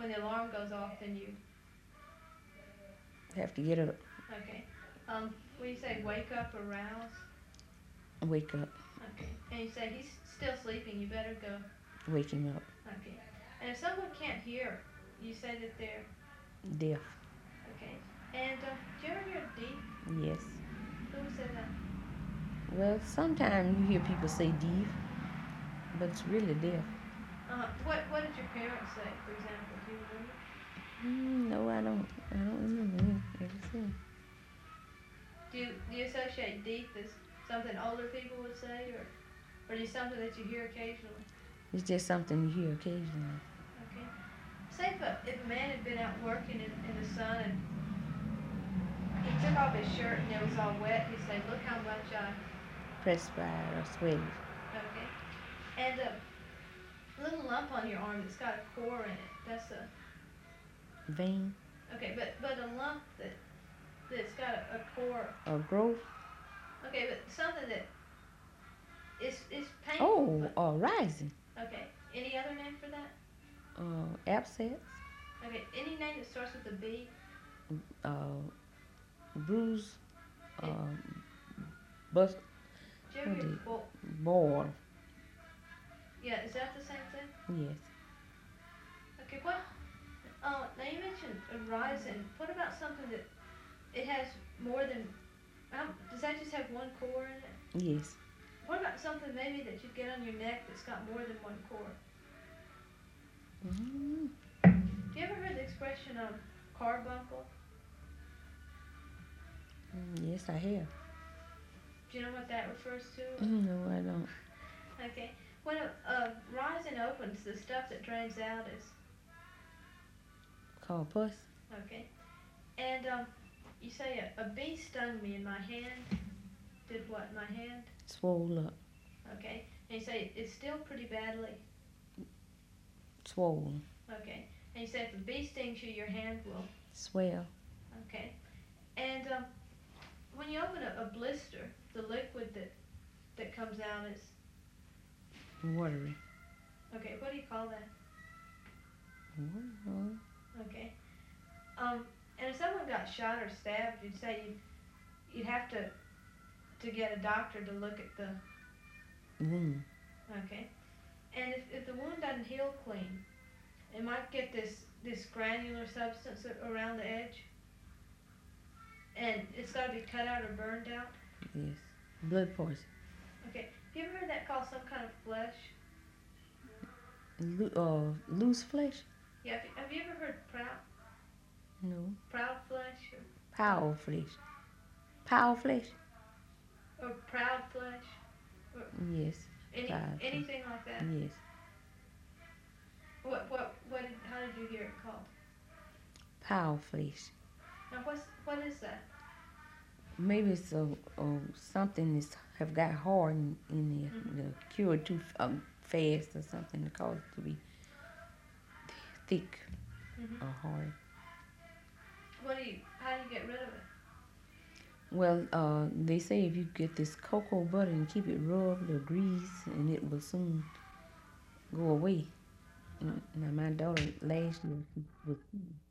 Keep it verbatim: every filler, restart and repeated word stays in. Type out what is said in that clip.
when the alarm goes off, then you have to get up, okay. Um, when you say wake up or rouse, wake up, okay, and you say he's still sleeping, you better go. wake him up. Okay. And if someone can't hear, you say that they're Deaf. okay. And uh, do you ever hear deep? Yes. Who would say that? Well, sometimes you hear people say deaf, but it's really deaf. Uh, what What did your parents say, for example? Do you remember? Mm, no, I don't. I don't remember any- everything. Do you Do you associate deep as something older people would say, or or just something that you hear occasionally? It's just something you hear occasionally. Okay. Say if a if a man had been out working in, in the sun and he took off his shirt and it was all wet, he'd say, "Look how much I." Perspired or sweaty. Okay. And a little lump on your arm that's got a core in it. That's a Vein okay, but but a lump that that's got a, a core. or growth. Okay, but something that is is painful. Oh, But or rising. okay, any other name for that? Uh, abscess. Okay, any name that starts with a B. Uh, bruise. It, Uh, bust. did you ever What hear is bull? ball? Yeah, is that the same thing? Yes. Okay, what? Uh, now you mentioned a rising. What about something that it has more than? Um, does that just have one core in it? Yes. What about something maybe that you get on your neck that's got more than one core? Mm, Do you ever heard the expression um, carbuncle? mm, yes, I have. Do you know what that refers to? Mm, no, I don't. Okay. When a, a rising opens, the stuff that drains out is Called pus. okay. And um, you say a, a bee stung me in my hand. Did what? In my hand? Swole up. Okay. And you say it's still pretty badly. Swollen. Okay. And you say if a bee stings you, your hand will. Swell. Okay. And um, when you open a, a blister, the liquid that that comes out is Watery. okay. What do you call that? Water. Okay. Um, and if someone got shot or stabbed, you'd say you'd, you'd have to to get a doctor to look at the Wound. okay. And if, if the wound doesn't heal clean, it might get this this granular substance around the edge, and it's got to be cut out or burned out. Yes. Blood poison. Okay. Have you ever heard that called some kind of flesh? Lo- uh, loose flesh. Yeah. Have you, have you ever heard proud No. proud flesh or, Power flesh. Power flesh. or proud flesh or Yes. any Proud flesh. anything like that? Yes. What what what did how did you hear it called? Power flesh. Now what's what is that? Maybe it's a, a something that's have got hard in, in there. Mhm. The cure too um, fast or something to cause it to be thick Mhm. or hard. What do you how do you get rid of it? Well, uh, they say if you get this cocoa butter and keep it rubbed or grease, and it will soon go away. And now my daughter last year she was